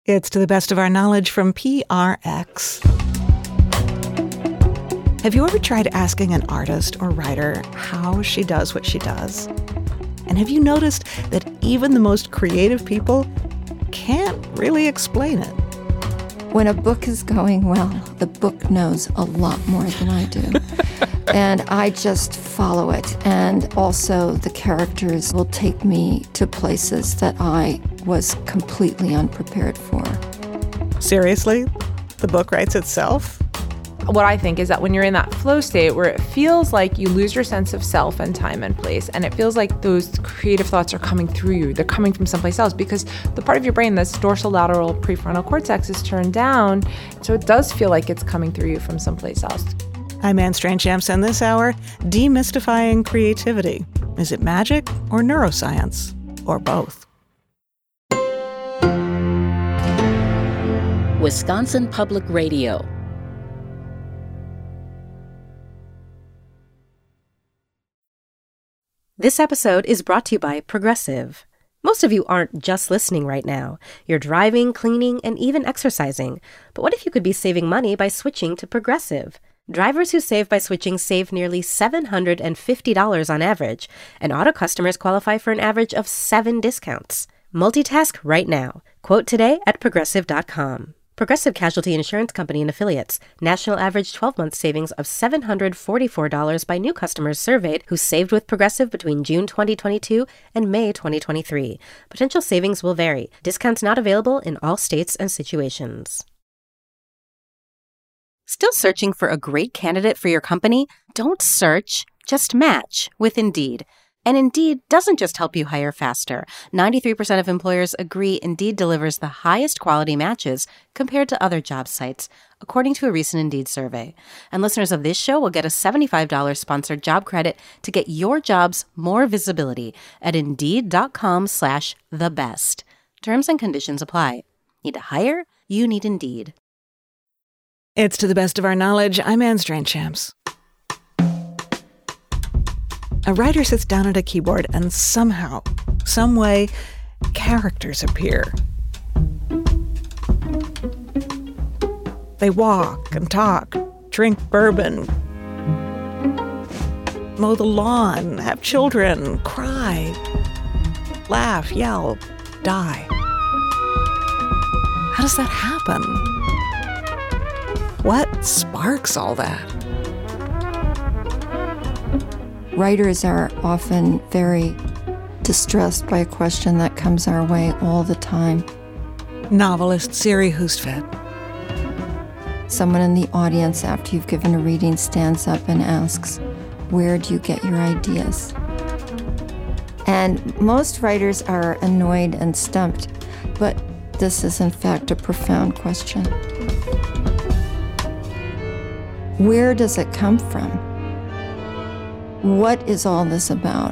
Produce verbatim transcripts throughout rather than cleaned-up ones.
It's to the best of our knowledge from P R X. Have you ever tried asking an artist or writer how she does what she does? And have you noticed that even the most creative people can't really explain it? When a book is going well, the book knows a lot more than I do. And I just follow it. And also the characters will take me to places that I was completely unprepared for. Seriously? The book writes itself? What I think is that when you're in that flow state where it feels like you lose your sense of self and time and place, and it feels like those creative thoughts are coming through you, they're coming from someplace else, because the part of your brain, this dorsolateral prefrontal cortex, is turned down, so it does feel like it's coming through you from someplace else. I'm Anne Strachan, and this hour, demystifying creativity. Is it magic or neuroscience? Or both? Wisconsin Public Radio. This episode is brought to you by Progressive. Most of you aren't just listening right now. You're driving, cleaning, and even exercising. But what if you could be saving money by switching to Progressive? Drivers who save by switching save nearly seven hundred fifty dollars on average, and auto customers qualify for an average of seven discounts. Multitask right now. Quote today at progressive dot com. Progressive Casualty Insurance Company and Affiliates. National average twelve-month savings of seven hundred forty-four dollars by new customers surveyed who saved with Progressive between June twenty twenty-two and May twenty twenty-three. Potential savings will vary. Discounts not available in all states and situations. Still searching for a great candidate for your company? Don't search, just match with Indeed. And Indeed doesn't just help you hire faster. ninety-three percent of employers agree Indeed delivers the highest quality matches compared to other job sites, according to a recent Indeed survey. And listeners of this show will get a seventy-five dollars sponsored job credit to get your jobs more visibility at Indeed.com slash the best. Terms and conditions apply. Need to hire? You need Indeed. It's to the best of our knowledge. I'm Anne Strachan. A writer sits down at a keyboard and somehow, some way, characters appear. They walk and talk, drink bourbon, mow the lawn, have children, cry, laugh, yell, die. How does that happen? What sparks all that? Writers are often very distressed by a question that comes our way all the time. Novelist Siri Hustvedt. Someone in the audience, after you've given a reading, stands up and asks, "Where do you get your ideas?" And most writers are annoyed and stumped, but this is in fact a profound question. Where does it come from? What is all this about?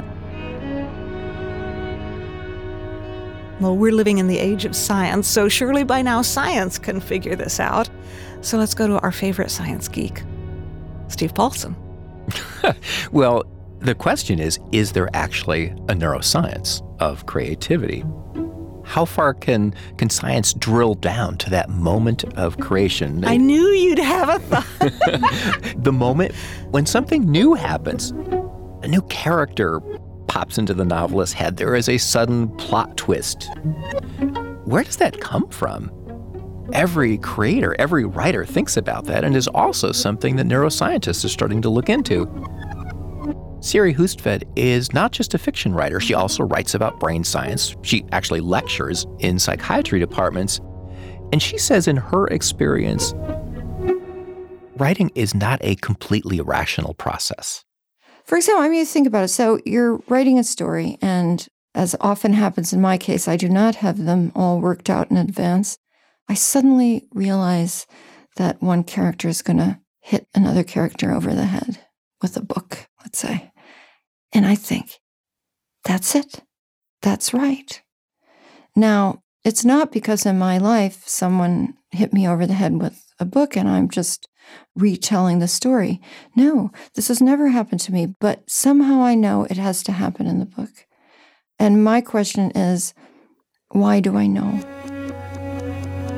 Well, we're living in the age of science, so surely by now science can figure this out. So let's go to our favorite science geek, Steve Paulson. Well, the question is, is there actually a neuroscience of creativity? How far can can science drill down to that moment of creation? I knew you'd have a thought. The moment when something new happens. A new character pops into the novelist's head. There is a sudden plot twist. Where does that come from? Every creator, every writer thinks about that, and is also something that neuroscientists are starting to look into. Siri Hustvedt is not just a fiction writer. She also writes about brain science. She actually lectures in psychiatry departments. And she says in her experience, writing is not a completely rational process. For example, I mean, think about it. So you're writing a story, and as often happens in my case, I do not have them all worked out in advance. I suddenly realize that one character is going to hit another character over the head with a book, let's say. And I think, that's it. That's right. Now, it's not because in my life someone hit me over the head with a book and I'm just retelling the story. No, this has never happened to me, but somehow I know it has to happen in the book. And my question is, why do I know?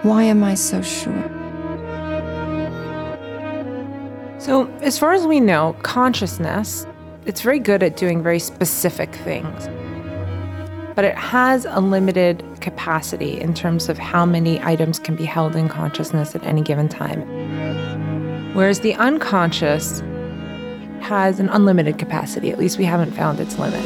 Why am I so sure? So, as far as we know, consciousness, it's very good at doing very specific things. But it has a limited capacity in terms of how many items can be held in consciousness at any given time. Whereas the unconscious has an unlimited capacity. At least we haven't found its limit.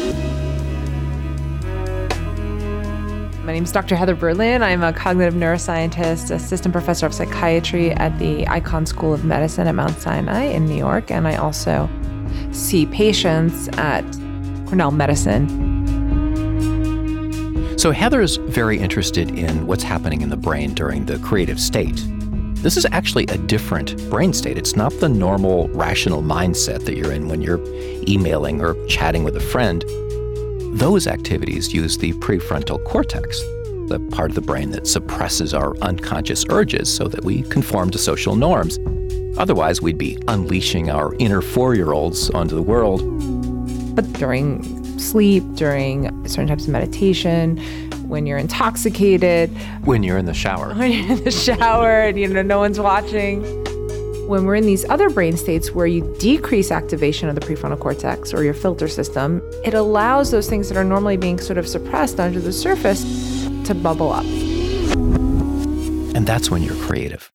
My name is Doctor Heather Berlin. I'm a cognitive neuroscientist, assistant professor of psychiatry at the Icahn School of Medicine at Mount Sinai in New York. And I also see patients at Cornell Medicine. So Heather's very interested in what's happening in the brain during the creative state. This is actually a different brain state. It's not the normal rational mindset that you're in when you're emailing or chatting with a friend. Those activities use the prefrontal cortex, the part of the brain that suppresses our unconscious urges so that we conform to social norms. Otherwise, we'd be unleashing our inner four-year-olds onto the world. But during sleep, during certain types of meditation, when you're intoxicated, when you're in the shower, when you're in the shower and you know no one's watching, when we're in these other brain states where you decrease activation of the prefrontal cortex or your filter system, it allows those things that are normally being sort of suppressed under the surface to bubble up. And that's when you're creative.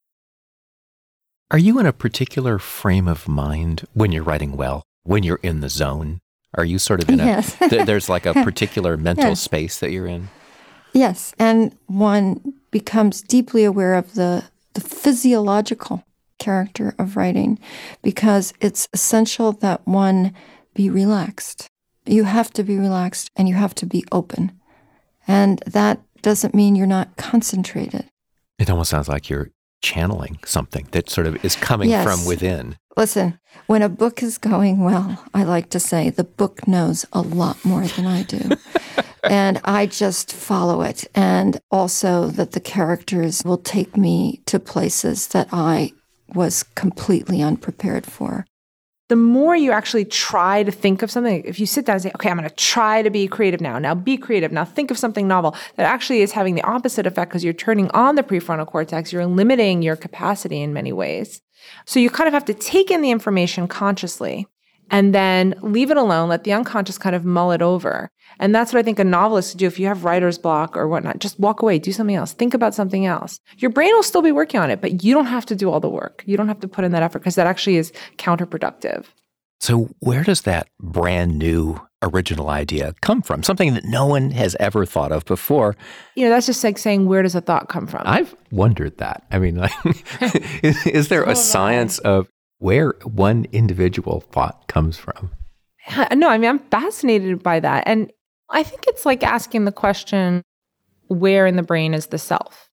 Are you in a particular frame of mind when you're writing well, when you're in the zone? Are you sort of in a, yes. th- there's like a particular mental yes. space that you're in? Yes, and one becomes deeply aware of the, the physiological character of writing because it's essential that one be relaxed. You have to be relaxed and you have to be open. And that doesn't mean you're not concentrated. It almost sounds like you're channeling something that sort of is coming yes. from within. Listen, when a book is going well, I like to say the book knows a lot more than I do. And I just follow it. And also that the characters will take me to places that I was completely unprepared for. The more you actually try to think of something, if you sit down and say, okay, I'm going to try to be creative now. Now be creative. Now think of something novel. That actually is having the opposite effect because you're turning on the prefrontal cortex. You're limiting your capacity in many ways. So you kind of have to take in the information consciously and then leave it alone, let the unconscious kind of mull it over. And that's what I think a novelist should do. If you have writer's block or whatnot, just walk away, do something else, think about something else. Your brain will still be working on it, but you don't have to do all the work. You don't have to put in that effort because that actually is counterproductive. So where does that brand new original idea come from? Something that no one has ever thought of before. You know, that's just like saying, where does a thought come from? I've wondered that. I mean, like, is, is there a science of where one individual thought comes from? No, I mean, I'm fascinated by that. And I think it's like asking the question, where in the brain is the self?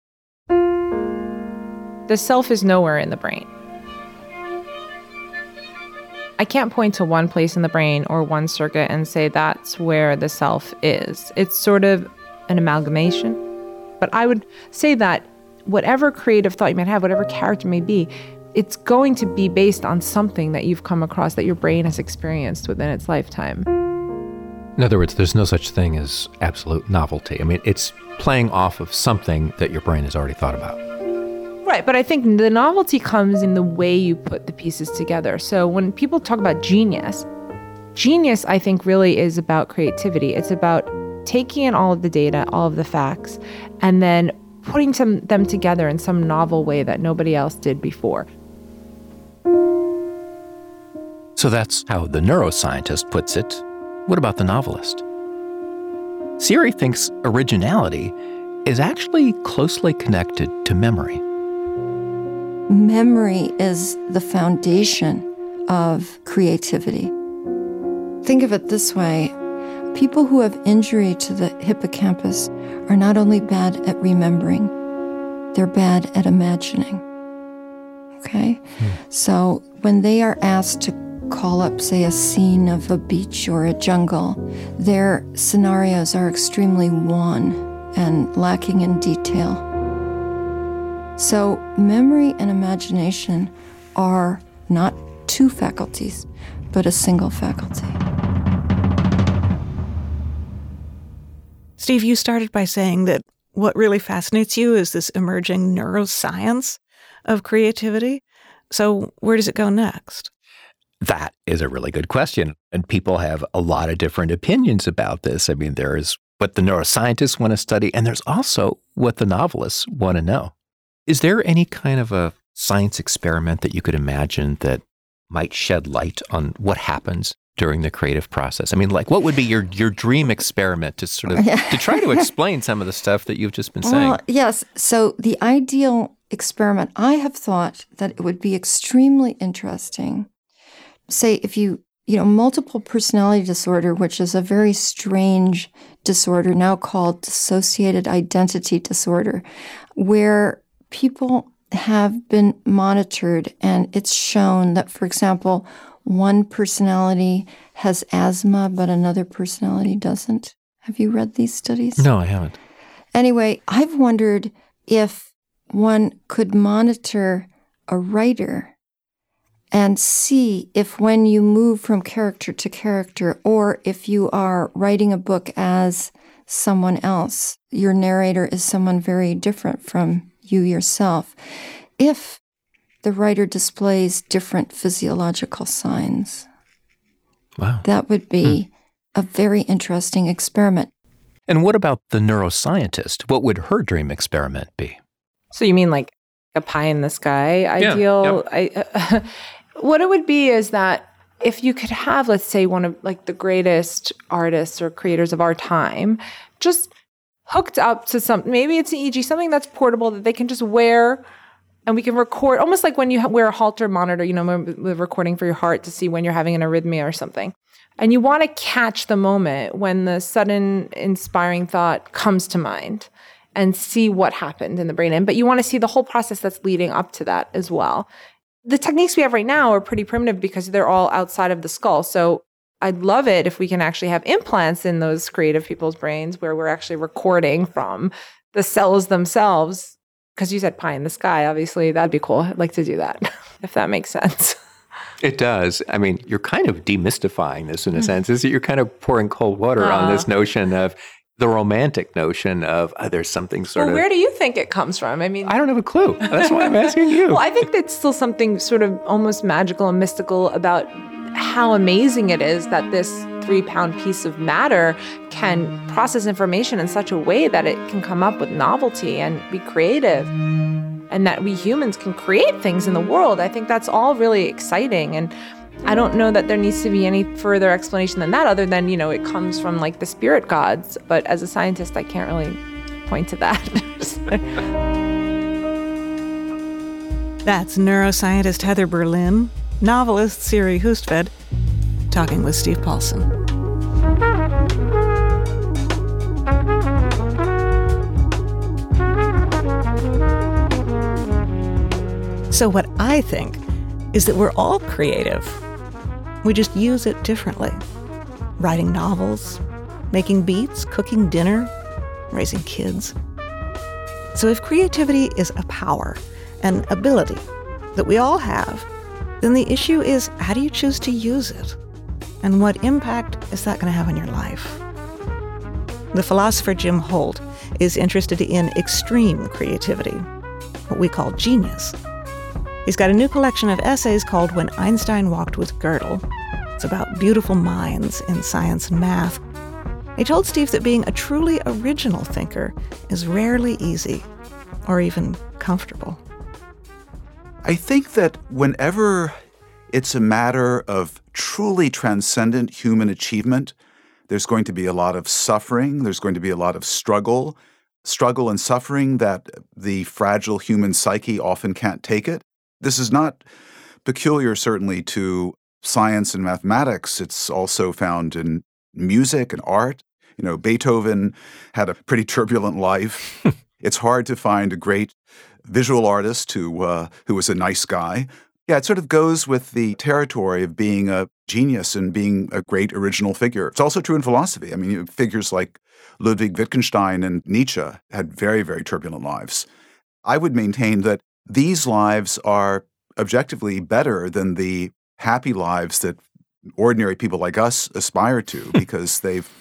The self is nowhere in the brain. I can't point to one place in the brain or one circuit and say that's where the self is. It's sort of an amalgamation. But I would say that whatever creative thought you might have, whatever character may be, it's going to be based on something that you've come across that your brain has experienced within its lifetime. In other words, there's no such thing as absolute novelty. I mean, it's playing off of something that your brain has already thought about. Right, but I think the novelty comes in the way you put the pieces together. So when people talk about genius, genius, I think, really is about creativity. It's about taking in all of the data, all of the facts, and then putting some, them together in some novel way that nobody else did before. So that's how the neuroscientist puts it. What about the novelist? Siri thinks originality is actually closely connected to memory. Memory is the foundation of creativity. Think of it this way. People who have injury to the hippocampus are not only bad at remembering, they're bad at imagining. Okay? Hmm. So when they are asked to call up, say, a scene of a beach or a jungle, their scenarios are extremely wan and lacking in detail. So memory and imagination are not two faculties, but a single faculty. Steve, you started by saying that what really fascinates you is this emerging neuroscience of creativity. So where does it go next? That is a really good question. And people have a lot of different opinions about this. I mean, there's what the neuroscientists want to study, and there's also what the novelists want to know. Is there any kind of a science experiment that you could imagine that might shed light on what happens during the creative process? I mean, like, what would be your, your dream experiment to sort of, to try to explain some of the stuff that you've just been saying? Well, yes. So the ideal experiment, I have thought that it would be extremely interesting. Say if you, you know, multiple personality disorder, which is a very strange disorder now called dissociated identity disorder, where people have been monitored and it's shown that, for example, one personality has asthma, but another personality doesn't. Have you read these studies? No, I haven't. Anyway, I've wondered if one could monitor a writer and see if when you move from character to character, or if you are writing a book as someone else, your narrator is someone very different from you yourself, if the writer displays different physiological signs. Wow. That would be hmm. a very interesting experiment. And what about the neuroscientist? What would her dream experiment be? So you mean like a pie in the sky ideal? Yeah, yeah. I, uh, what it would be is that if you could have, let's say, one of like the greatest artists or creators of our time, just hooked up to some, maybe it's an E E G, something that's portable that they can just wear, and we can record, almost like when you wear a Holter monitor, you know, we're recording for your heart to see when you're having an arrhythmia or something. And you want to catch the moment when the sudden inspiring thought comes to mind and see what happened in the brain. And but you want to see the whole process that's leading up to that as well. The techniques we have right now are pretty primitive because they're all outside of the skull. So I'd love it if we can actually have implants in those creative people's brains where we're actually recording from the cells themselves. Because you said pie in the sky, obviously, that'd be cool. I'd like to do that, if that makes sense. It does. I mean, you're kind of demystifying this in a sense. Is that you're kind of pouring cold water uh, on this notion of the romantic notion of uh, there's something sort well, of... Where do you think it comes from? I mean... I don't have a clue. That's why I'm asking you. Well, I think that's still something sort of almost magical and mystical about how amazing it is that this three-pound piece of matter can process information in such a way that it can come up with novelty and be creative, and that we humans can create things in the world. I think that's all really exciting, and I don't know that there needs to be any further explanation than that, other than, you know, it comes from like the spirit gods. But as a scientist, I can't really point to that. That's neuroscientist Heather Berlin, novelist Siri Husted, talking with Steve Paulson. So what I think is that we're all creative. We just use it differently. Writing novels, making beats, cooking dinner, raising kids. So if creativity is a power, an ability that we all have, then the issue is, how do you choose to use it? And what impact is that going to have on your life? The philosopher Jim Holt is interested in extreme creativity, what we call genius. He's got a new collection of essays called When Einstein Walked with Gödel. It's about beautiful minds in science and math. He told Steve that being a truly original thinker is rarely easy or even comfortable. I think that whenever it's a matter of truly transcendent human achievement, there's going to be a lot of suffering, there's going to be a lot of struggle, struggle and suffering that the fragile human psyche often can't take it. This is not peculiar, certainly, to science and mathematics. It's also found in music and art. You know, Beethoven had a pretty turbulent life. It's hard to find a great visual artist who uh, who was a nice guy. Yeah, it sort of goes with the territory of being a genius and being a great original figure. It's also true in philosophy. I mean, figures like Ludwig Wittgenstein and Nietzsche had very, very turbulent lives. I would maintain that these lives are objectively better than the happy lives that ordinary people like us aspire to, because they've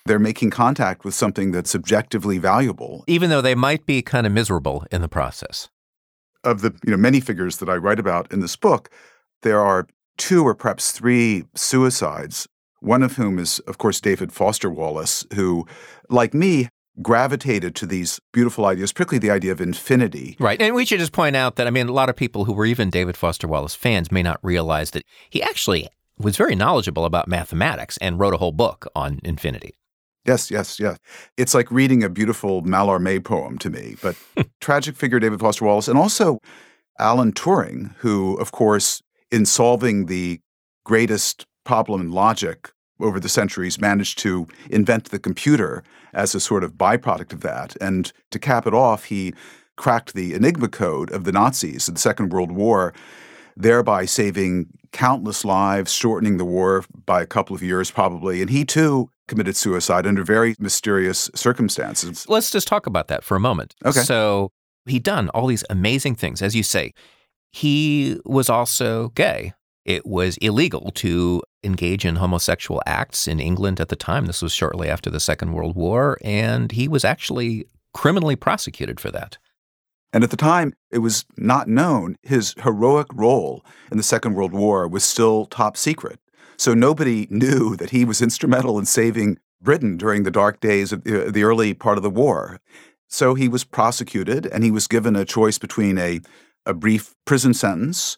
They're making contact with something that's objectively valuable. Even though they might be kind of miserable in the process. Of the you know many figures that I write about in this book, there are two or perhaps three suicides, one of whom is, of course, David Foster Wallace, who, like me, gravitated to these beautiful ideas, particularly the idea of infinity. Right. And we should just point out that, I mean, a lot of people who were even David Foster Wallace fans may not realize that he actually was very knowledgeable about mathematics and wrote a whole book on infinity. Yes, yes, yes. It's like reading a beautiful Mallarmé poem to me. But tragic figure David Foster Wallace, and also Alan Turing, who, of course, in solving the greatest problem in logic over the centuries, managed to invent the computer as a sort of byproduct of that. And to cap it off, he cracked the Enigma code of the Nazis in the Second World War, thereby saving countless lives, shortening the war by a couple of years probably. And he, too, committed suicide under very mysterious circumstances. Let's just talk about that for a moment. Okay. So he'd done all these amazing things. As you say, he was also gay. It was illegal to engage in homosexual acts in England at the time. This was shortly after the Second World War, and he was actually criminally prosecuted for that. And at the time, it was not known. His heroic role in the Second World War was still top secret. So nobody knew that he was instrumental in saving Britain during the dark days of the early part of the war. So he was prosecuted, and he was given a choice between a, a brief prison sentence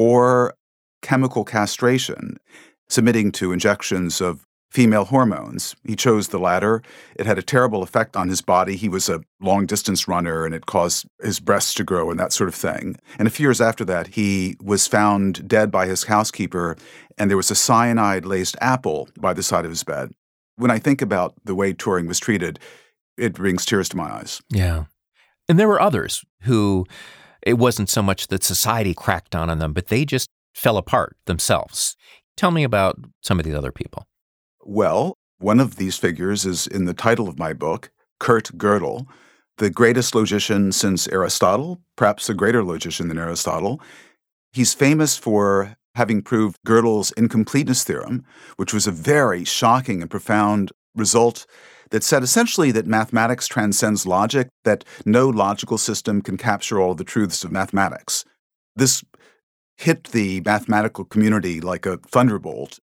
or chemical castration, submitting to injections of female hormones. He chose the latter. It had a terrible effect on his body. He was a long-distance runner, and it caused his breasts to grow and that sort of thing. And a few years after that, he was found dead by his housekeeper, and there was a cyanide-laced apple by the side of his bed. When I think about the way Turing was treated, it brings tears to my eyes. Yeah. And there were others who, it wasn't so much that society cracked down on them, but they just fell apart themselves. Tell me about some of these other people. Well, one of these figures is in the title of my book, Kurt Gödel, the greatest logician since Aristotle, perhaps a greater logician than Aristotle. He's famous for having proved Gödel's incompleteness theorem, which was a very shocking and profound result that said essentially that mathematics transcends logic, that no logical system can capture all the truths of mathematics. This hit the mathematical community like a thunderbolt.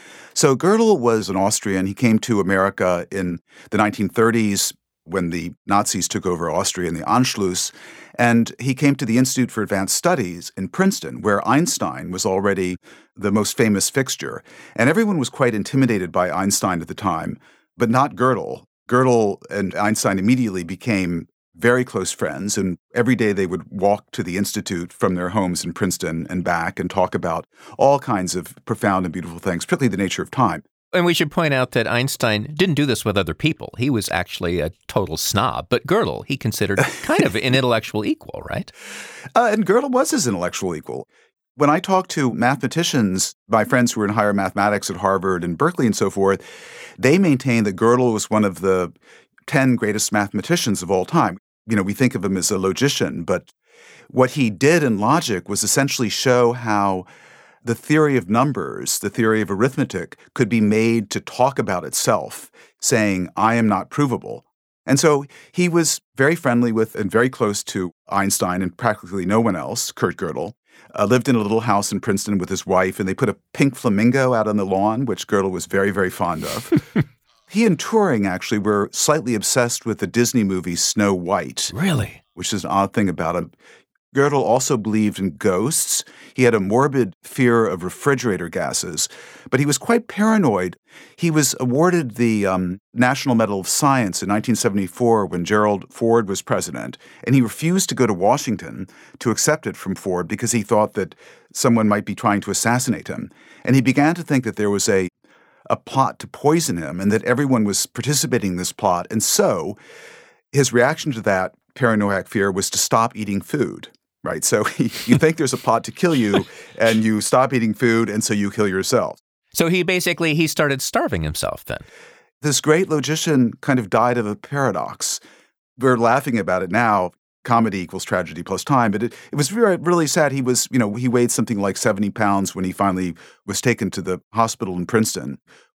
So Gödel was an Austrian. He came to America in the nineteen thirties when the Nazis took over Austria in the Anschluss, and he came to the Institute for Advanced Studies in Princeton, where Einstein was already the most famous fixture. And everyone was quite intimidated by Einstein at the time, but not Gödel. Gödel and Einstein immediately became very close friends, and every day they would walk to the Institute from their homes in Princeton and back and talk about all kinds of profound and beautiful things, particularly the nature of time. And we should point out that Einstein didn't do this with other people. He was actually a total snob, but Gödel he considered kind of an intellectual equal, right? Uh, and Gödel was his intellectual equal. When I talk to mathematicians, my friends who were in higher mathematics at Harvard and Berkeley and so forth, they maintain that Gödel was one of the ten greatest mathematicians of all time. You know, we think of him as a logician, but what he did in logic was essentially show how the theory of numbers, the theory of arithmetic, could be made to talk about itself, saying, I am not provable. And so he was very friendly with and very close to Einstein and practically no one else, Kurt Gödel. Uh, lived in a little house in Princeton with his wife, and they put a pink flamingo out on the lawn, which Gödel was very, very fond of. He and Turing actually were slightly obsessed with the Disney movie Snow White. Really? Which is an odd thing about him. Gödel also believed in ghosts. He had a morbid fear of refrigerator gases, but he was quite paranoid. He was awarded the um, National Medal of Science in nineteen seventy-four when Gerald Ford was president, and he refused to go to Washington to accept it from Ford because he thought that someone might be trying to assassinate him. And he began to think that there was a, a plot to poison him and that everyone was participating in this plot. And so his reaction to that paranoid fear was to stop eating food. Right. So you think there's a plot to kill you and you stop eating food and so you kill yourself. So he basically, he started starving himself then. This great logician kind of died of a paradox. We're laughing about it now. Comedy equals tragedy plus time. But it, it was really, really sad. He was, you know, he weighed something like seventy pounds when he finally was taken to the hospital in Princeton.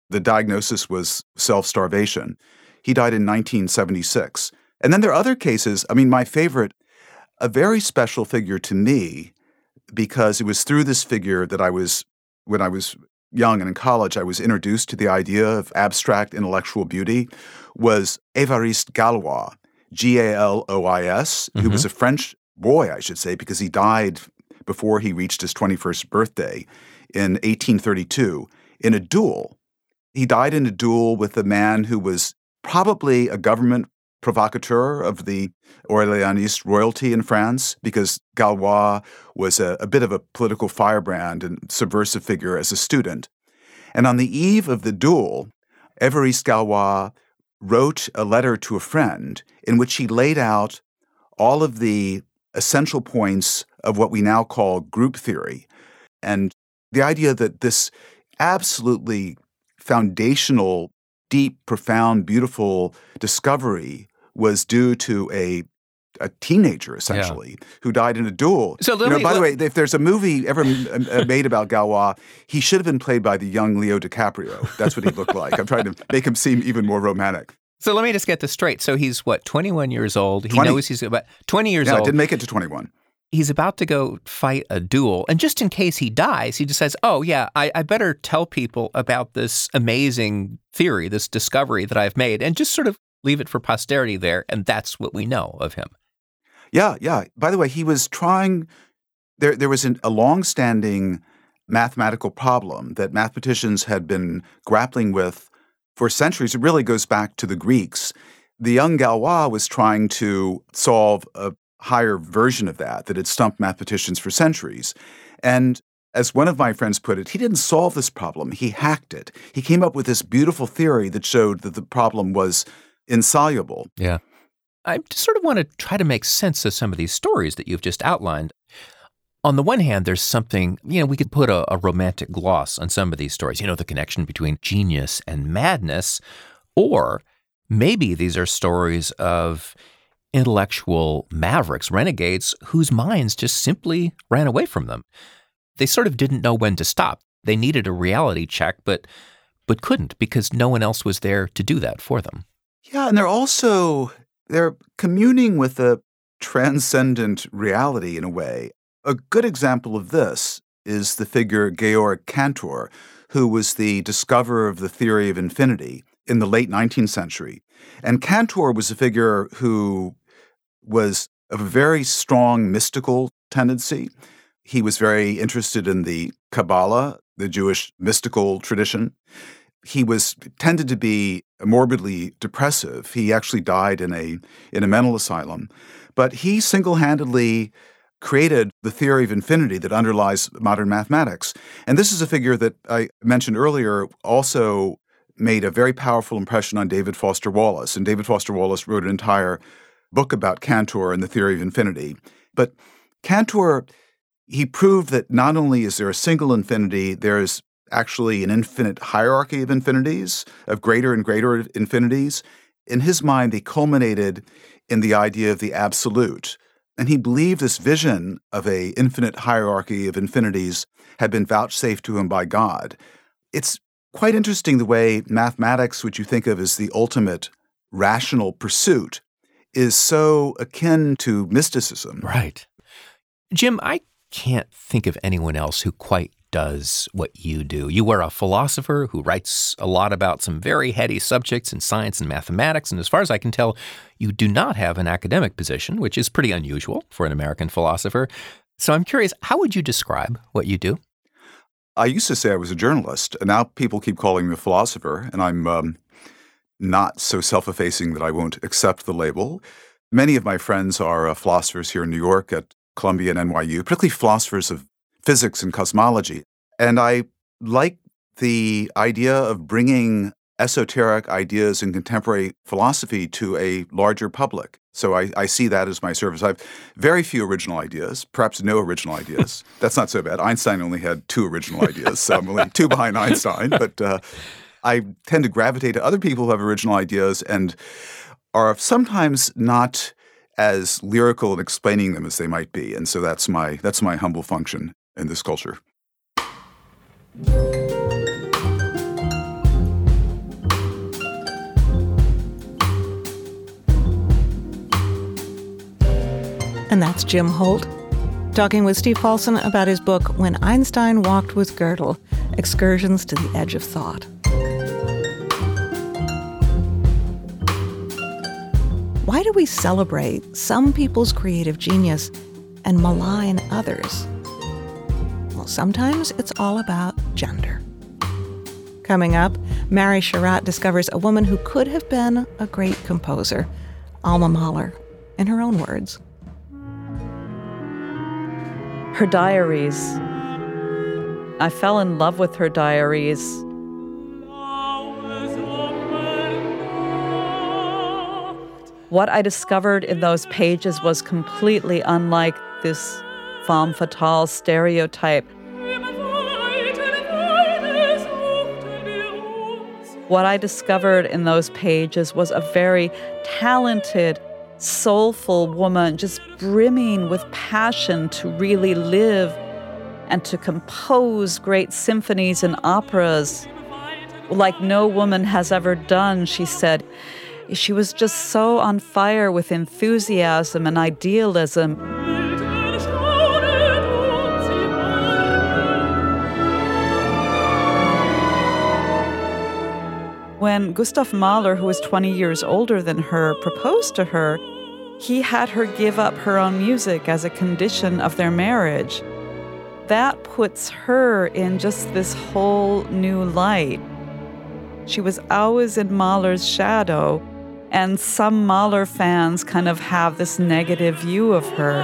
The diagnosis was self-starvation. He died in nineteen seventy-six. And then there are other cases. I mean, my favorite, a very special figure to me, because it was through this figure that I was, when I was young and in college, I was introduced to the idea of abstract intellectual beauty, was Évariste Galois, G A L O I S, mm-hmm. who was a French boy, I should say, because he died before he reached his twenty-first birthday in eighteen thirty-two in a duel. He died in a duel with a man who was probably a government provocateur of the Orléanist royalty in France, because Galois was a, a bit of a political firebrand and subversive figure as a student. And on the eve of the duel, Évariste Galois wrote a letter to a friend in which he laid out all of the essential points of what we now call group theory. And the idea that this absolutely foundational, deep, profound, beautiful discovery was due to a a teenager, essentially, yeah. who died in a duel. So, you know, me, by let, the way, if there's a movie ever made about Galois, he should have been played by the young Leo DiCaprio. That's what he looked like. I'm trying to make him seem even more romantic. So let me just get this straight. So he's, what, twenty-one years old? He twenty knows he's about twenty years yeah, old. Yeah, didn't make it to twenty-one. He's about to go fight a duel. And just in case he dies, he just says, oh, yeah, I, I better tell people about this amazing theory, this discovery that I've made, and just sort of leave it for posterity there. And that's what we know of him. Yeah, yeah. By the way, he was trying – there there was an, a long-standing mathematical problem that mathematicians had been grappling with for centuries. It really goes back to the Greeks. The young Galois was trying to solve a higher version of that that had stumped mathematicians for centuries. And as one of my friends put it, he didn't solve this problem. He hacked it. He came up with this beautiful theory that showed that the problem was insoluble. Yeah. I just sort of want to try to make sense of some of these stories that you've just outlined. On the one hand, there's something, you know, we could put a, a romantic gloss on some of these stories, you know, the connection between genius and madness, or maybe these are stories of intellectual mavericks, renegades, whose minds just simply ran away from them. They sort of didn't know when to stop. They needed a reality check, but but couldn't because no one else was there to do that for them. Yeah, and they're also, they're communing with a transcendent reality in a way. A good example of this is the figure Georg Cantor, who was the discoverer of the theory of infinity in the late nineteenth century. And Cantor was a figure who was of a very strong mystical tendency. He was very interested in the Kabbalah, the Jewish mystical tradition. He was tended to be morbidly depressive. He actually died in a in a mental asylum. But he single-handedly created the theory of infinity that underlies modern mathematics. And this is a figure that I mentioned earlier also made a very powerful impression on David Foster Wallace. And David Foster Wallace wrote an entire book about Cantor and the theory of infinity. But Cantor, he proved that not only is there a single infinity, there is actually an infinite hierarchy of infinities, of greater and greater infinities. In his mind, they culminated in the idea of the absolute. And he believed this vision of a infinite hierarchy of infinities had been vouchsafed to him by God. It's quite interesting the way mathematics, which you think of as the ultimate rational pursuit, is so akin to mysticism. Right. Jim, I can't think of anyone else who quite does what you do. You are a philosopher who writes a lot about some very heady subjects in science and mathematics, and as far as I can tell, you do not have an academic position, which is pretty unusual for an American philosopher. So I'm curious, how would you describe what you do? I used to say I was a journalist, and now people keep calling me a philosopher, and I'm um, not so self-effacing that I won't accept the label. Many of my friends are uh, philosophers here in New York at Columbia and N Y U, particularly philosophers of physics and cosmology. And I like the idea of bringing esoteric ideas in contemporary philosophy to a larger public. So I, I see that as my service. I have very few original ideas, perhaps no original ideas. That's not so bad. Einstein only had two original ideas, so I'm only two behind Einstein. But uh, I tend to gravitate to other people who have original ideas and are sometimes not as lyrical in explaining them as they might be. And so that's my that's my humble function in this culture. And that's Jim Holt, talking with Steve Paulson about his book, When Einstein Walked with Gödel, Excursions to the Edge of Thought. Why do we celebrate some people's creative genius and malign others? Well, sometimes it's all about gender. Coming up, Mary Sherratt discovers a woman who could have been a great composer, Alma Mahler, in her own words. Her diaries. I fell in love with her diaries. What I discovered in those pages was completely unlike this femme fatale stereotype. What I discovered in those pages was a very talented, soulful woman, just brimming with passion to really live and to compose great symphonies and operas like no woman has ever done, she said. She was just so on fire with enthusiasm and idealism. When Gustav Mahler, who was twenty years older than her, proposed to her, he had her give up her own music as a condition of their marriage. That puts her in just this whole new light. She was always in Mahler's shadow, and some Mahler fans kind of have this negative view of her.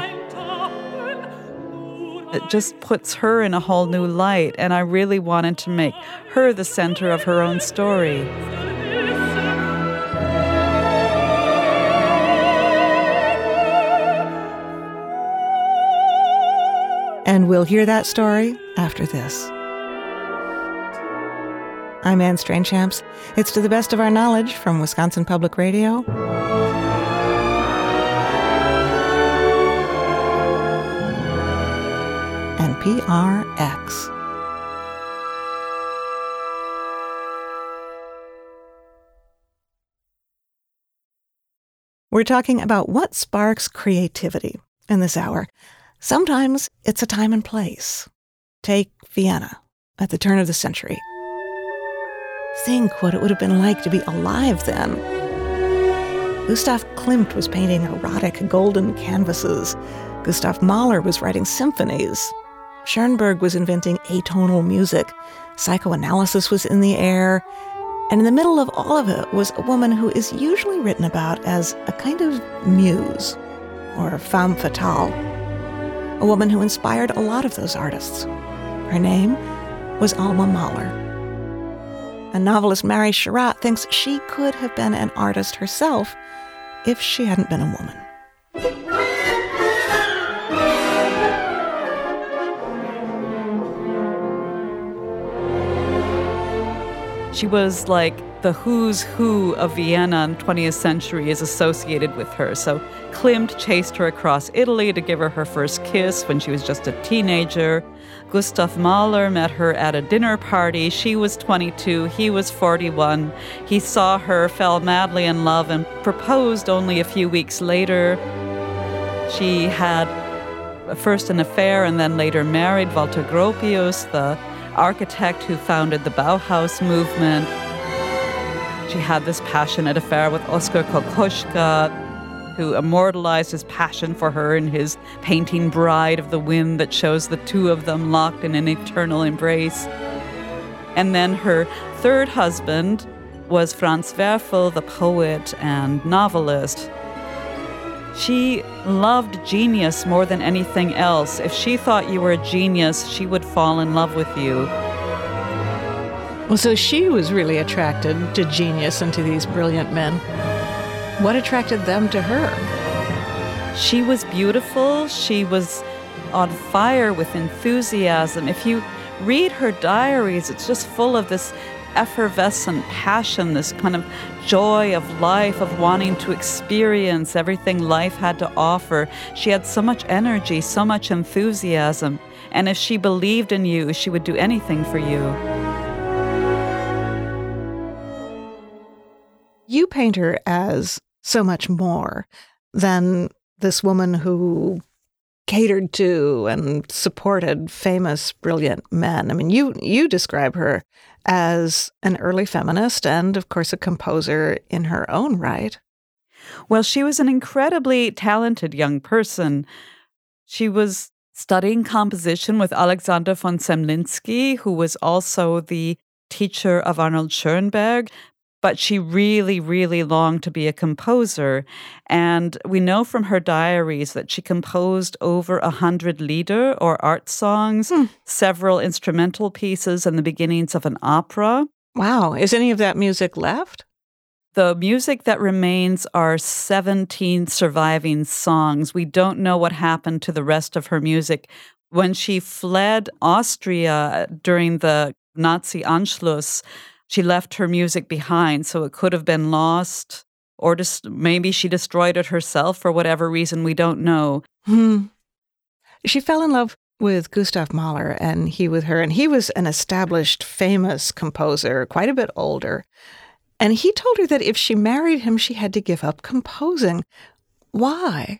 It just puts her in a whole new light, and I really wanted to make her the center of her own story. And we'll hear that story after this. I'm Anne Strainchamps. It's To the Best of Our Knowledge from Wisconsin Public Radio. And P R X. We're talking about what sparks creativity in this hour. Sometimes it's a time and place. Take Vienna at the turn of the century. Think what it would have been like to be alive then. Gustav Klimt was painting erotic golden canvases. Gustav Mahler was writing symphonies. Schoenberg was inventing atonal music. Psychoanalysis was in the air. And in the middle of all of it was a woman who is usually written about as a kind of muse, or femme fatale. A woman who inspired a lot of those artists. Her name was Alma Mahler. And novelist Mary Sherratt thinks she could have been an artist herself if she hadn't been a woman. She was like the who's who of Vienna in the twentieth century is associated with her. So Klimt chased her across Italy to give her her first kiss when she was just a teenager. Gustav Mahler met her at a dinner party. She was twenty-two, he was forty-one. He saw her, fell madly in love, and proposed only a few weeks later. She had first an affair and then later married Walter Gropius, the architect who founded the Bauhaus movement. She had this passionate affair with Oskar Kokoschka, who immortalized his passion for her in his painting Bride of the Wind that shows the two of them locked in an eternal embrace. And then her third husband was Franz Werfel, the poet and novelist. She loved genius more than anything else. If she thought you were a genius, she would fall in love with you. Well, so she was really attracted to genius and to these brilliant men. What attracted them to her? She was beautiful. She was on fire with enthusiasm. If you read her diaries, it's just full of this effervescent passion, this kind of joy of life, of wanting to experience everything life had to offer. She had so much energy, so much enthusiasm. And if she believed in you, she would do anything for you. You paint her as so much more than this woman who catered to and supported famous, brilliant men. I mean, you you describe her as an early feminist and, of course, a composer in her own right. Well, she was an incredibly talented young person. She was studying composition with Alexander von Zemlinsky, who was also the teacher of Arnold Schoenberg. But she really, really longed to be a composer. And we know from her diaries that she composed over a hundred lieder or art songs, hmm. several instrumental pieces, and the beginnings of an opera. Wow. Is any of that music left? The music that remains are seventeen surviving songs. We don't know what happened to the rest of her music. When she fled Austria during the Nazi Anschluss, she left her music behind, so it could have been lost, or just maybe she destroyed it herself for whatever reason, we don't know. Hmm. She fell in love with Gustav Mahler, and he with her, and he was an established, famous composer, quite a bit older. And he told her that if she married him, she had to give up composing. Why?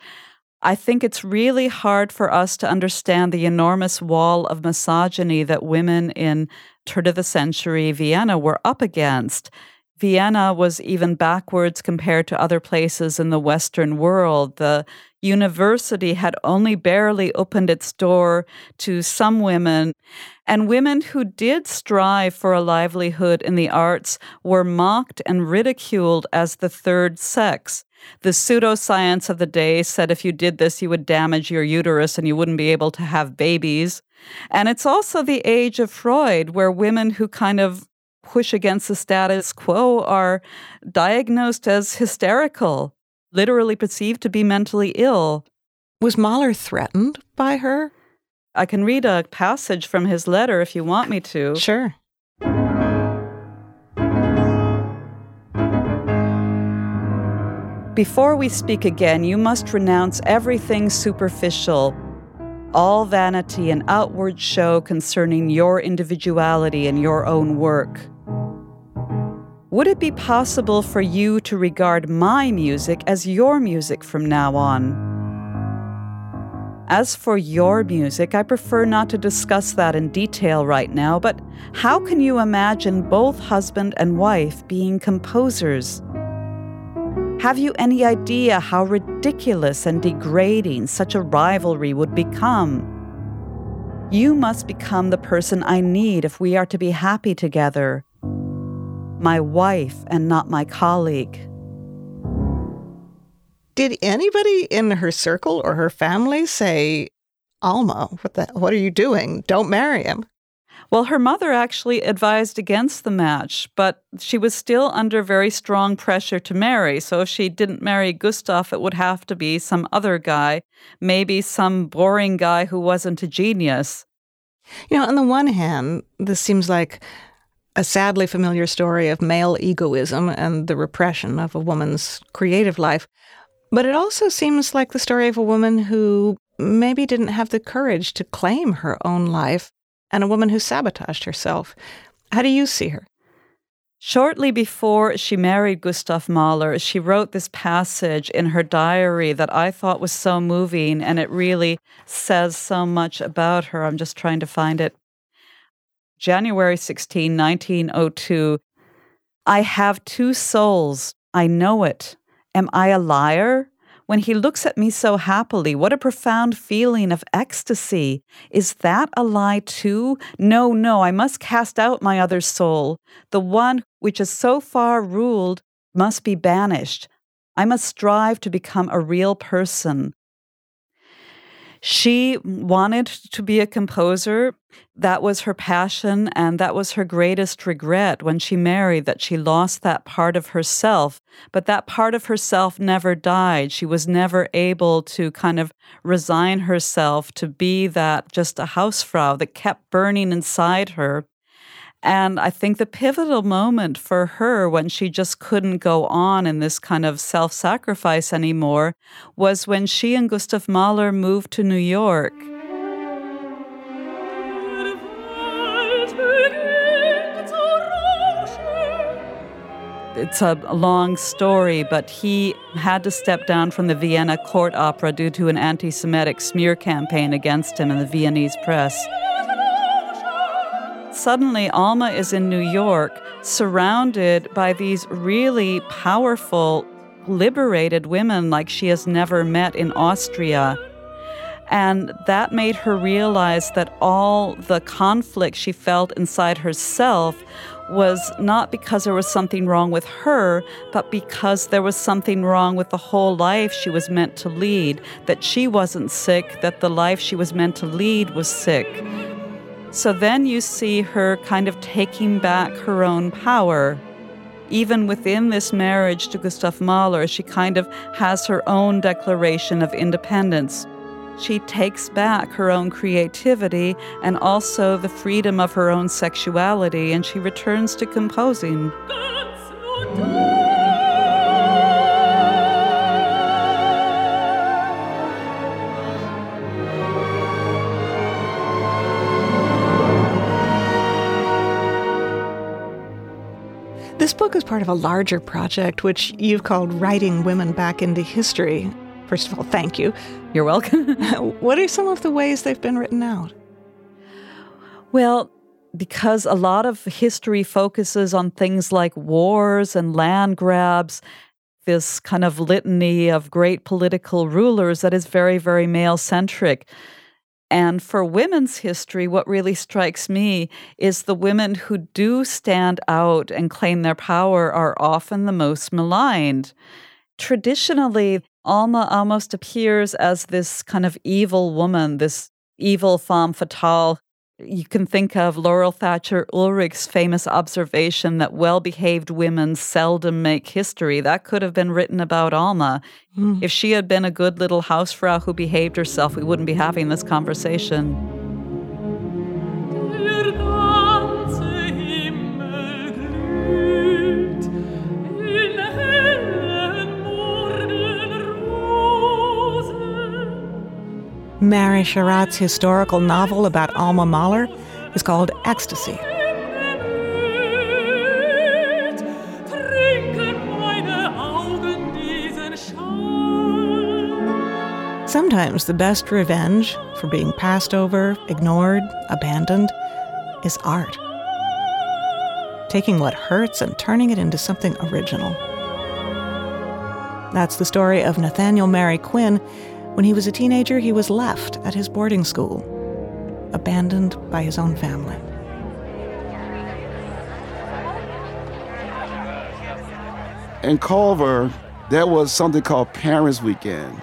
I think it's really hard for us to understand the enormous wall of misogyny that women in turn of the century Vienna were up against. Vienna was even backwards compared to other places in the Western world. The university had only barely opened its door to some women, and women who did strive for a livelihood in the arts were mocked and ridiculed as the third sex. The pseudoscience of the day said if you did this, you would damage your uterus and you wouldn't be able to have babies. And it's also the age of Freud, where women who kind of push against the status quo are diagnosed as hysterical, literally perceived to be mentally ill. Was Mahler threatened by her? I can read a passage from his letter if you want me to. Sure. Before we speak again, you must renounce everything superficial, all vanity and outward show concerning your individuality and your own work. Would it be possible for you to regard my music as your music from now on? As for your music, I prefer not to discuss that in detail right now, but how can you imagine both husband and wife being composers? Have you any idea how ridiculous and degrading such a rivalry would become? You must become the person I need if we are to be happy together. My wife and not my colleague. Did anybody in her circle or her family say, Alma, what the, what are you doing? Don't marry him. Well, her mother actually advised against the match, but she was still under very strong pressure to marry. So if she didn't marry Gustav, it would have to be some other guy, maybe some boring guy who wasn't a genius. You know, on the one hand, this seems like a sadly familiar story of male egoism and the repression of a woman's creative life. But it also seems like the story of a woman who maybe didn't have the courage to claim her own life, and a woman who sabotaged herself. How do you see her? Shortly before she married Gustav Mahler, she wrote this passage in her diary that I thought was so moving, and it really says so much about her. I'm just trying to find it. January sixteenth, nineteen oh two. I have two souls. I know it. Am I a liar? When he looks at me so happily, what a profound feeling of ecstasy. Is that a lie too? No, no, I must cast out my other soul. The one which is so far ruled must be banished. I must strive to become a real person. She wanted to be a composer. That was her passion, and that was her greatest regret when she married, that she lost that part of herself. But that part of herself never died. She was never able to kind of resign herself to be that just a Hausfrau that kept burning inside her. And I think the pivotal moment for her when she just couldn't go on in this kind of self-sacrifice anymore was when she and Gustav Mahler moved to New York. it's a long story, but he had to step down from the Vienna court opera due to an anti-Semitic smear campaign against him in the Viennese press. Suddenly, Alma is in New York, surrounded by these really powerful, liberated women like she has never met in Austria. And that made her realize that all the conflict she felt inside herself was not because there was something wrong with her, but because there was something wrong with the whole life she was meant to lead, that she wasn't sick, that the life she was meant to lead was sick. So then you see her kind of taking back her own power. Even within this marriage to Gustav Mahler, she kind of has her own declaration of independence. She takes back her own creativity and also the freedom of her own sexuality, and she returns to composing. This book is part of a larger project, which you've called Writing Women Back into History. First of all, thank you. You're welcome. What are some of the ways they've been written out? Well, because a lot of history focuses on things like wars and land grabs, this kind of litany of great political rulers that is very, very male-centric. And for women's history, what really strikes me is the women who do stand out and claim their power are often the most maligned. Traditionally, Alma almost appears as this kind of evil woman, this evil femme fatale. You can think of Laurel Thatcher Ulrich's famous observation that well-behaved women seldom make history. That could have been written about Alma. Mm. If she had been a good little housefrau who behaved herself, we wouldn't be having this conversation. Mary Sherratt's historical novel about Alma Mahler is called Ecstasy. Sometimes the best revenge for being passed over, ignored, abandoned is art. Taking what hurts and turning it into something original. That's the story of Nathaniel Mary Quinn. When he was a teenager, he was left at his boarding school, abandoned by his own family. In Culver, there was something called Parents' Weekend.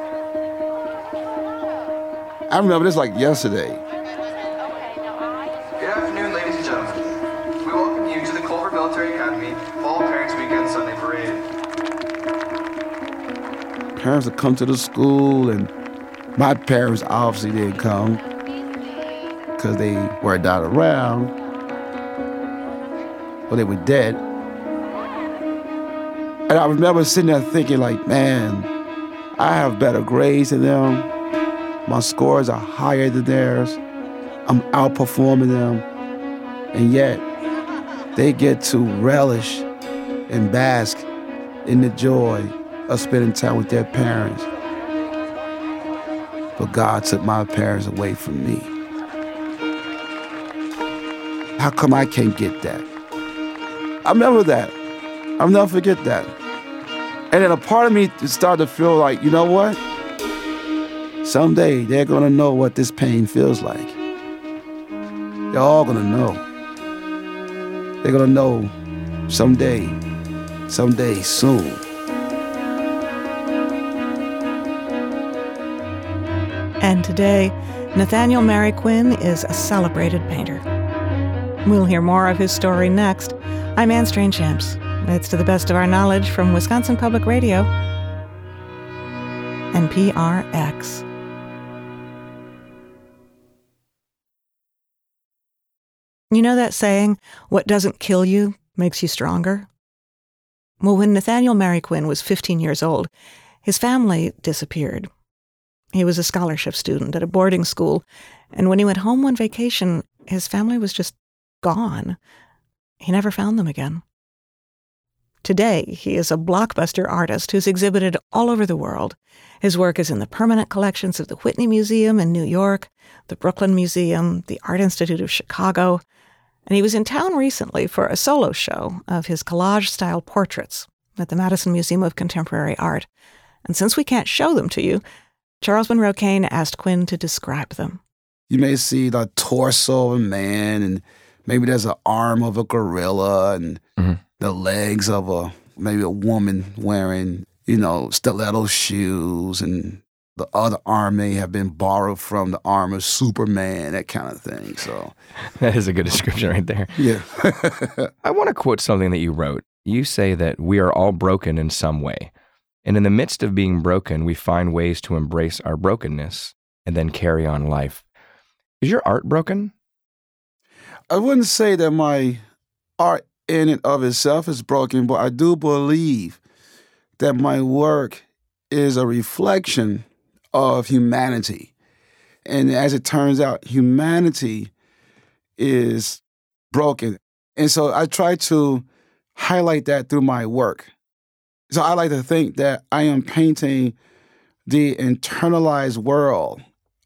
I remember this like yesterday. Good afternoon, ladies and gentlemen. We welcome you to the Culver Military Academy Fall Parents' Weekend Sunday Parade. Parents would come to the school, and my parents obviously didn't come because they were not around, or they were dead. And I remember sitting there thinking like, man, I have better grades than them. My scores are higher than theirs. I'm outperforming them. And yet, they get to relish and bask in the joy of spending time with their parents. But God took my parents away from me. How come I can't get that? I remember that. I'll never forget that. And then a part of me started to feel like, you know what? Someday they're gonna know what this pain feels like. They're all gonna know. They're gonna know someday, someday soon. And today, Nathaniel Mary Quinn is a celebrated painter. We'll hear more of his story next. I'm Anne Strange-Champs. It's To the Best of Our Knowledge from Wisconsin Public Radio and P R X. You know that saying, what doesn't kill you makes you stronger? Well, when Nathaniel Mary Quinn was fifteen years old, his family disappeared. He was a scholarship student at a boarding school, and when he went home on vacation, his family was just gone. He never found them again. Today, he is a blockbuster artist who's exhibited all over the world. His work is in the permanent collections of the Whitney Museum in New York, the Brooklyn Museum, the Art Institute of Chicago, and he was in town recently for a solo show of his collage-style portraits at the Madison Museum of Contemporary Art. And since we can't show them to you, Charles Monroe Kane asked Quinn to describe them. You may see the torso of a man, and maybe there's an arm of a gorilla, and mm-hmm. the legs of a maybe a woman wearing, you know, stiletto shoes, and the other arm may have been borrowed from the arm of Superman, that kind of thing. So that is a good description right there. Yeah. I want to quote something that you wrote. You say that we are all broken in some way. And in the midst of being broken, we find ways to embrace our brokenness and then carry on life. Is your art broken? I wouldn't say that my art in and of itself is broken, but I do believe that my work is a reflection of humanity. And as it turns out, humanity is broken. And so I try to highlight that through my work. So I like to think that I am painting the internalized world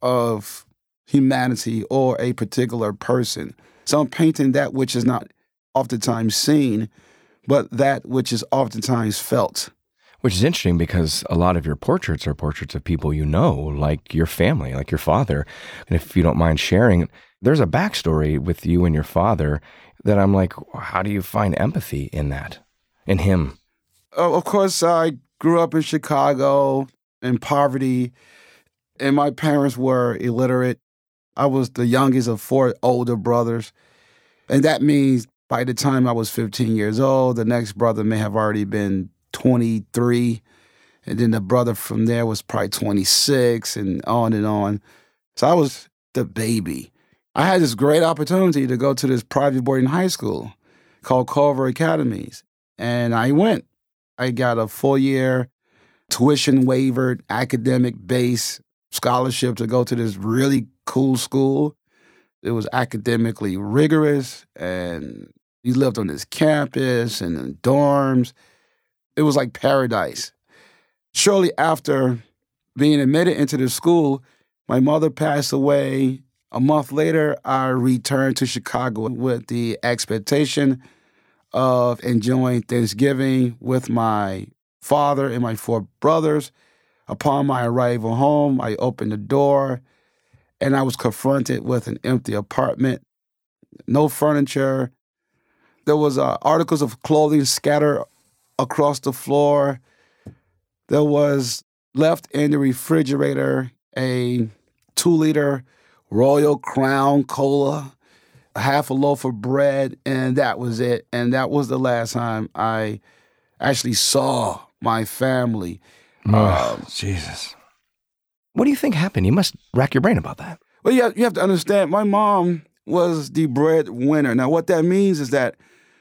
of humanity or a particular person. So I'm painting that which is not oftentimes seen, but that which is oftentimes felt. Which is interesting because a lot of your portraits are portraits of people you know, like your family, like your father. And if you don't mind sharing, there's a backstory with you and your father that I'm like, how do you find empathy in that, in him? Uh, of course, I grew up in Chicago in poverty, and my parents were illiterate. I was the youngest of four older brothers. And that means by the time I was fifteen years old, the next brother may have already been twenty-three. And then the brother from there was probably twenty-six, and on and on. So I was the baby. I had this great opportunity to go to this private boarding high school called Culver Academies. And I went. I got a full-year tuition waivered academic base scholarship to go to this really cool school. It was academically rigorous, and you lived on this campus and in dorms. It was like paradise. Shortly after being admitted into the school, my mother passed away. A month later, I returned to Chicago with the expectation of enjoying Thanksgiving with my father and my four brothers. Upon my arrival home, I opened the door, and I was confronted with an empty apartment, no furniture. There was uh, articles of clothing scattered across the floor. There was left in the refrigerator a two-liter Royal Crown Cola, a half a loaf of bread, and that was it. And that was the last time I actually saw my family. Oh, um, Jesus. What do you think happened? You must rack your brain about that. Well, you have, you have to understand, my mom was the breadwinner. Now, what that means is that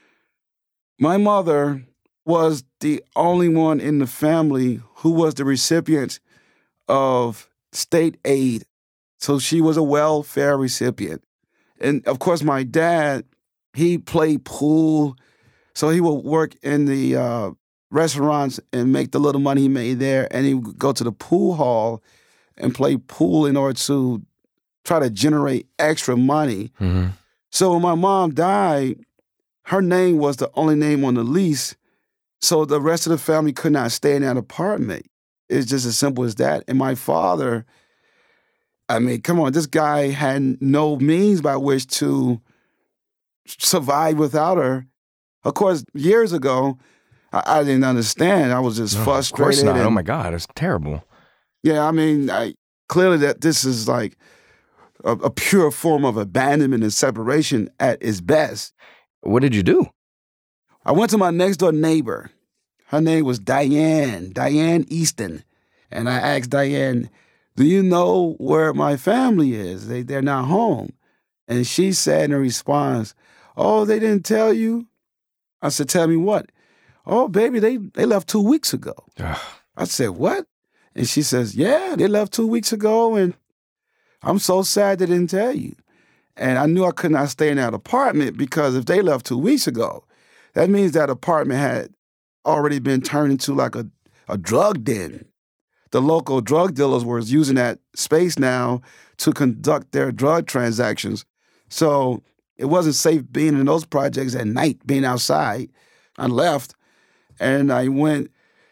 my mother was the only one in the family who was the recipient of state aid. So she was a welfare recipient. And of course, my dad, he played pool. So he would work in the uh, restaurants and make the little money he made there. And he would go to the pool hall and play pool in order to try to generate extra money. Mm-hmm. So when my mom died, her name was the only name on the lease. So the rest of the family could not stay in that apartment. It's just as simple as that. And my father, I mean, come on, this guy had no means by which to survive without her. Of course, years ago, I, I didn't understand. I was just no, frustrated. Of course not. And, oh, my God, it's terrible. Yeah, I mean, I, clearly that this is like a, a pure form of abandonment and separation at its best. What did you do? I went to my next door neighbor. Her name was Diane, Diane Easton. And I asked Diane, do you know where my family is? They, they're not home. And she said in response, oh, they didn't tell you? I said, tell me what? Oh, baby, they, they left two weeks ago. I said, what? And she says, yeah, they left two weeks ago, and I'm so sad they didn't tell you. And I knew I could not stay in that apartment because if they left two weeks ago, that means that apartment had already been turned into like a, a drug den. The local drug dealers were using that space now to conduct their drug transactions. So it wasn't safe being in those projects at night, being outside. I left and I went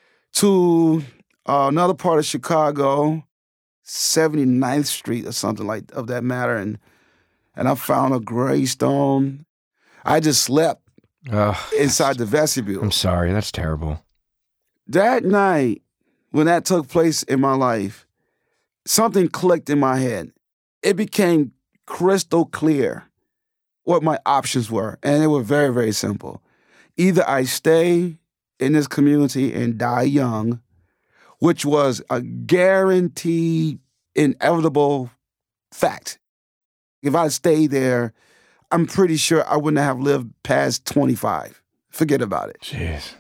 to uh, another part of Chicago, seventy-ninth Street or something like of that matter, and and I found a gravestone. I just slept oh, inside the vestibule. I'm sorry, that's terrible. That night, when that took place in my life, something clicked in my head. It became crystal clear what my options were, and they were very, very simple. Either I stay in this community and die young, which was a guaranteed, inevitable fact. If I stayed there, I'm pretty sure I wouldn't have lived past twenty-five. Forget about it. Jeez.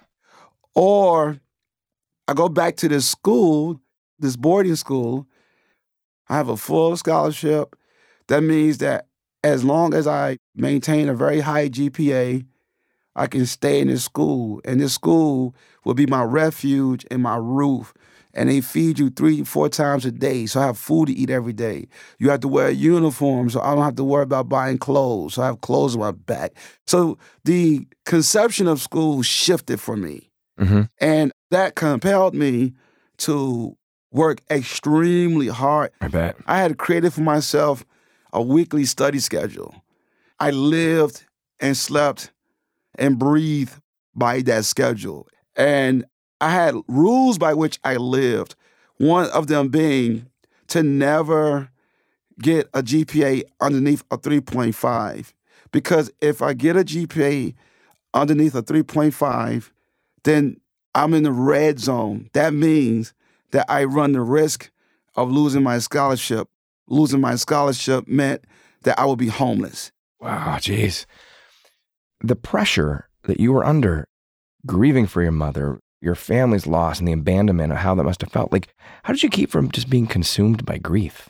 Or I go back to this school, this boarding school. I have a full scholarship. That means that as long as I maintain a very high G P A, I can stay in this school. And this school will be my refuge and my roof. And they feed you three, four times a day. So I have food to eat every day. You have to wear a uniform, so I don't have to worry about buying clothes. So I have clothes on my back. So the conception of school shifted for me. Mm-hmm. And that compelled me to work extremely hard. I bet. I had created for myself a weekly study schedule. I lived and slept and breathed by that schedule. And I had rules by which I lived, one of them being to never get a G P A underneath a three point five. Because if I get a G P A underneath a three point five, then I'm in the red zone. That means that I run the risk of losing my scholarship. Losing my scholarship meant that I would be homeless. Wow, geez. The pressure that you were under, grieving for your mother, your family's loss, and the abandonment of how that must have felt. Like, how did you keep from just being consumed by grief?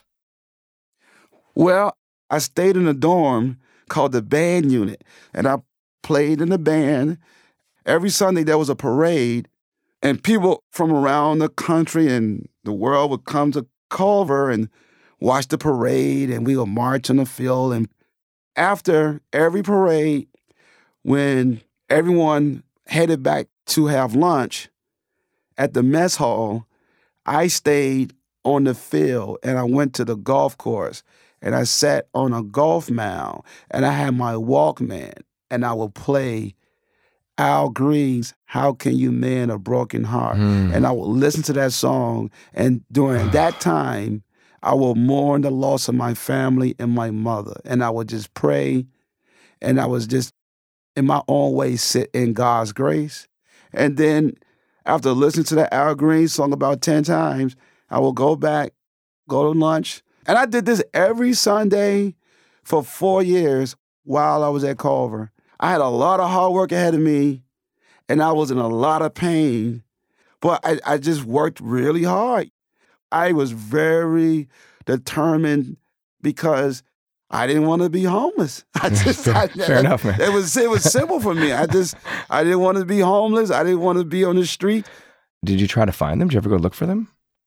Well, I stayed in a dorm called the band unit, and I played in the band. Every Sunday there was a parade, and people from around the country and the world would come to Culver and watch the parade, and we would march on the field. And after every parade, when everyone headed back to have lunch at the mess hall, I stayed on the field and I went to the golf course and I sat on a golf mound and I had my Walkman and I would play Al Green's How Can You Mend a Broken Heart? Mm. And I would listen to that song, and during that time, I would mourn the loss of my family and my mother. And I would just pray, and I was just, in my own way, sit in God's grace. And then after listening to that Al Green song about ten times, I would go back, go to lunch. And I did this every Sunday for four years while I was at Culver. I had a lot of hard work ahead of me, and I was in a lot of pain, but I, I just worked really hard. I was very determined because I didn't want to be homeless. I just fair, I, fair I, enough, man. It was it was simple for me. I just I didn't want to be homeless. I didn't want to be on the street. Did you try to find them? Did you ever go look for them?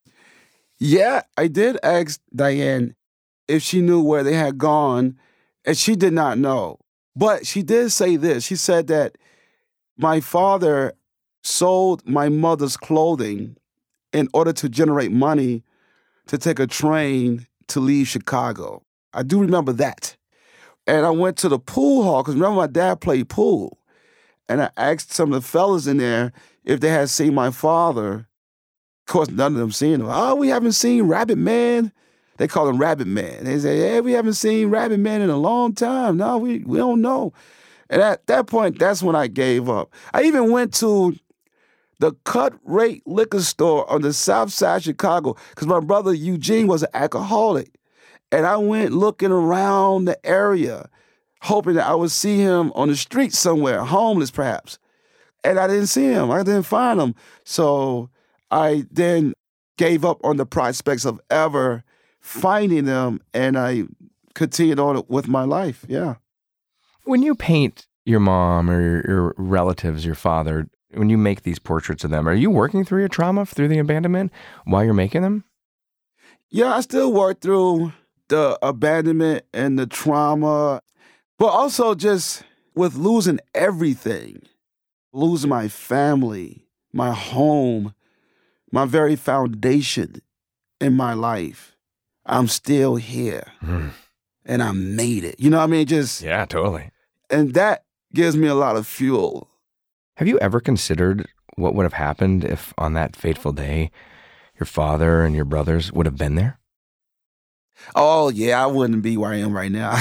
Yeah, I did ask Diane if she knew where they had gone, and she did not know. But she did say this. She said that my father sold my mother's clothing in order to generate money to take a train to leave Chicago. I do remember that. And I went to the pool hall, because remember my dad played pool. And I asked some of the fellas in there if they had seen my father. Of course, none of them seen him. Oh, we haven't seen Rabbit Man. They call him Rabbit Man. They say, hey, we haven't seen Rabbit Man in a long time. No, we, we don't know. And at that point, that's when I gave up. I even went to the cut rate liquor store on the south side of Chicago because my brother Eugene was an alcoholic. And I went looking around the area, hoping that I would see him on the street somewhere, homeless perhaps. And I didn't see him. I didn't find him. So I then gave up on the prospects of ever finding them, and I continued on with my life, yeah. When you paint your mom or your, your relatives, your father, When you make these portraits of them, are you working through your trauma, through the abandonment, while you're making them? Yeah, I still work through the abandonment and the trauma, but also just with losing everything, losing my family, my home, my very foundation in my life. I'm still here, mm. and I made it. You know what I mean? Just yeah, totally. And that gives me a lot of fuel. Have you ever considered what would have happened if on that fateful day, your father and your brothers would have been there? Oh, yeah, I wouldn't be where I am right now.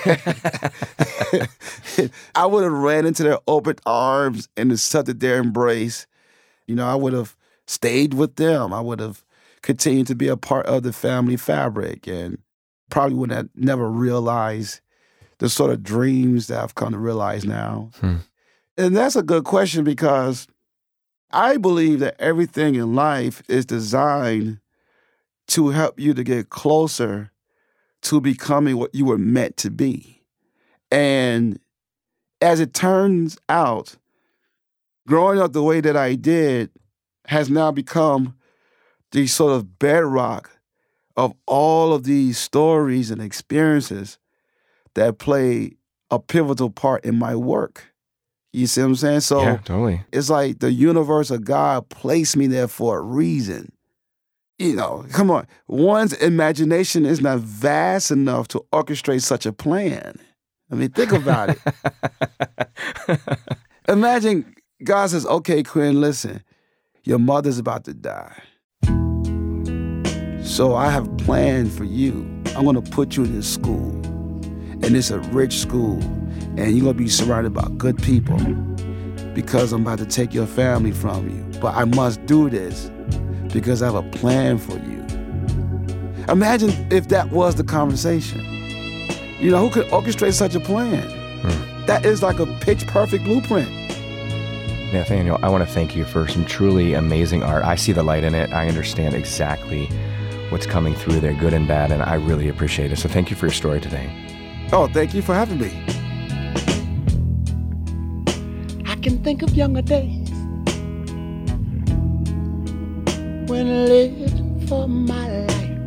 I would have ran into their open arms and accepted their embrace. You know, I would have stayed with them. I would have continued to be a part of the family fabric and probably would have never realized the sort of dreams that I've come to realize now. Hmm. And that's a good question because I believe that everything in life is designed to help you to get closer to becoming what you were meant to be. And as it turns out, growing up the way that I did has now become the sort of bedrock of all of these stories and experiences that play a pivotal part in my work. You see what I'm saying? So yeah, totally. It's like the universe of God placed me there for a reason. You know, come on. One's imagination is not vast enough to orchestrate such a plan. I mean, think about it. Imagine God says, okay, Quinn, listen, your mother's about to die. So I have planned for you. I'm going to put you in this school. And it's a rich school. And you're going to be surrounded by good people because I'm about to take your family from you. But I must do this because I have a plan for you. Imagine if that was the conversation. You know, who could orchestrate such a plan? Hmm. That is like a pitch-perfect blueprint. Nathaniel, I want to thank you for some truly amazing art. I see the light in it. I understand exactly what's coming through there, good and bad, and I really appreciate it. So thank you for your story today. Oh, thank you for having me. I can think of younger days when I lived for my life.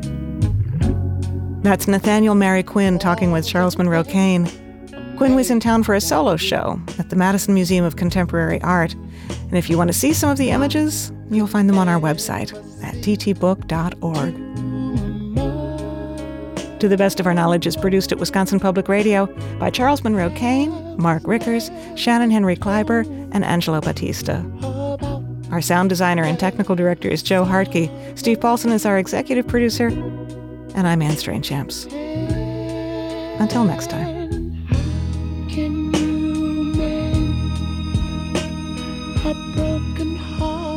That's Nathaniel Mary Quinn talking with Charles Monroe Kane. Quinn was in town for a solo show at the Madison Museum of Contemporary Art. And if you want to see some of the images, you'll find them on our website at t t book dot org. To the Best of Our Knowledge is produced at Wisconsin Public Radio by Charles Monroe Kane, Mark Rickers, Shannon Henry Kleiber, and Angelo Batista. Our sound designer and technical director is Joe Hartke. Steve Paulson is our executive producer, and I'm Anne Strainchamps. Until next time. Can you mend a broken heart?